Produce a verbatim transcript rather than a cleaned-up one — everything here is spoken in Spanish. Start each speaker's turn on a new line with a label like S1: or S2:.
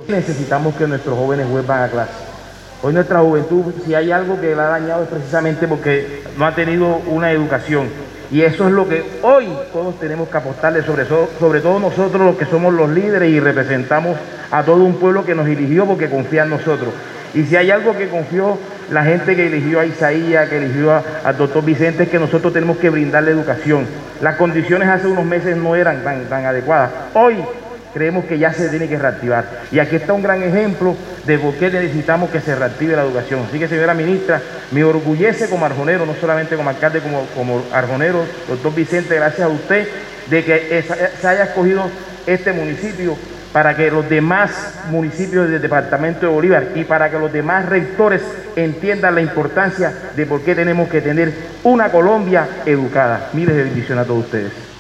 S1: Necesitamos que nuestros jóvenes vuelvan a clase. Hoy nuestra juventud, si hay algo que la ha dañado es precisamente porque no ha tenido una educación. Y eso es lo que hoy todos tenemos que apostarle, sobre, sobre todo nosotros los que somos los líderes y representamos a todo un pueblo que nos eligió porque confía en nosotros. Y si hay algo que confió la gente que eligió a Isaías, que eligió al doctor Vicente, es que nosotros tenemos que brindarle educación. Las condiciones hace unos meses no eran tan, tan adecuadas. Hoy creemos que ya se tiene que reactivar. Y aquí está un gran ejemplo de por qué necesitamos que se reactive la educación. Así que, señora ministra, me orgullece como arjonero, no solamente como alcalde, como, como arjonero, doctor Vicente, gracias a usted, de que se haya escogido este municipio para que los demás municipios del departamento de Bolívar y para que los demás rectores entiendan la importancia de por qué tenemos que tener una Colombia educada. Miles de bendiciones a todos ustedes.